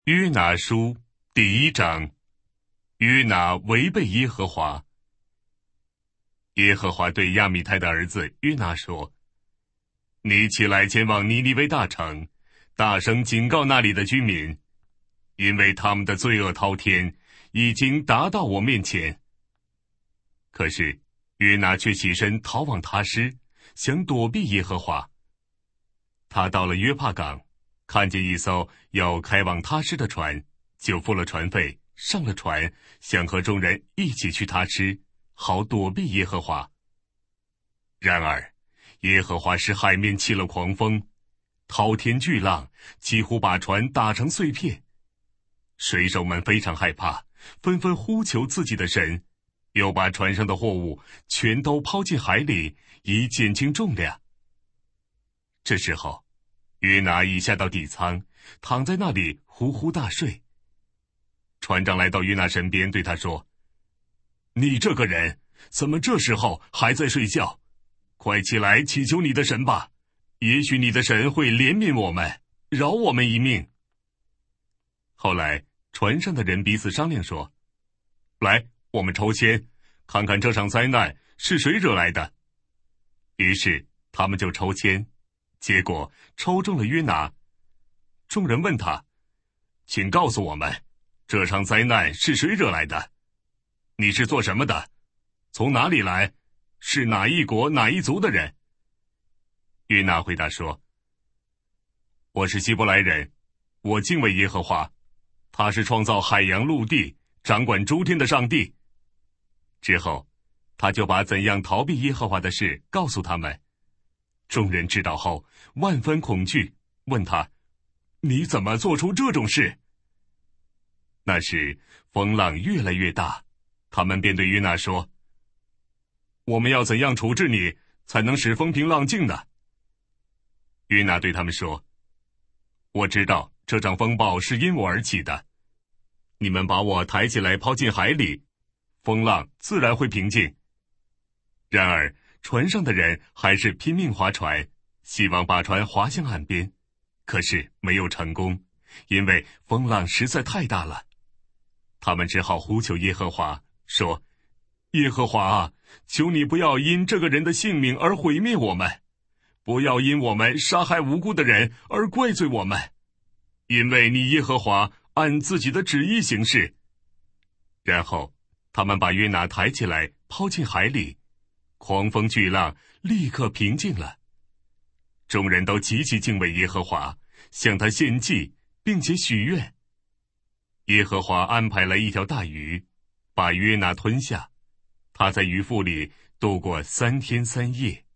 约拿书第1章，约拿违背耶和华。耶和华对亚米泰的儿子约拿说：你起来前往尼尼微大城，大声警告那里的居民，因为他们的罪恶滔天，已经达到我面前。可是约拿却起身逃往他施，想躲避耶和华。他到了约帕港，看见一艘要开往他施的船，就付了船费，上了船，想和众人一起去他施，好躲避耶和华。然而耶和华使海面起了狂风，滔天巨浪几乎把船打成碎片。水手们非常害怕，纷纷呼求自己的神，又把船上的货物全都抛进海里，以减轻重量。这时候约拿已下到底舱，躺在那里呼呼大睡。船长来到约拿身边，对他说：你这个人怎么这时候还在睡觉？快起来祈求你的神吧，也许你的神会怜悯我们，饶我们一命。后来船上的人彼此商量说：来，我们抽签，看看这场灾难是谁惹来的。于是他们就抽签，结果抽中了约拿。众人问他：请告诉我们，这场灾难是谁惹来的？你是做什么的？从哪里来？是哪一国哪一族的人？约拿回答说：我是希伯来人，我敬畏耶和华，他是创造海洋陆地，掌管诸天的上帝。之后他就把怎样逃避耶和华的事告诉他们。众人知道后万分恐惧，问他：你怎么做出这种事？那时风浪越来越大，他们便对约拿说：我们要怎样处置你，才能使风平浪静呢？约拿对他们说：我知道这场风暴是因我而起的，你们把我抬起来抛进海里，风浪自然会平静。然而船上的人还是拼命划船，希望把船划向岸边，可是没有成功，因为风浪实在太大了。他们只好呼求耶和华，说：耶和华啊，求你不要因这个人的性命而毁灭我们，不要因我们杀害无辜的人而怪罪我们，因为你耶和华按自己的旨意行事。然后他们把约拿抬起来抛进海里，狂风巨浪立刻平静了。众人都极其敬畏耶和华，向他献祭，并且许愿。耶和华安排了一条大鱼，把约拿吞下，他在鱼腹里度过3天3夜。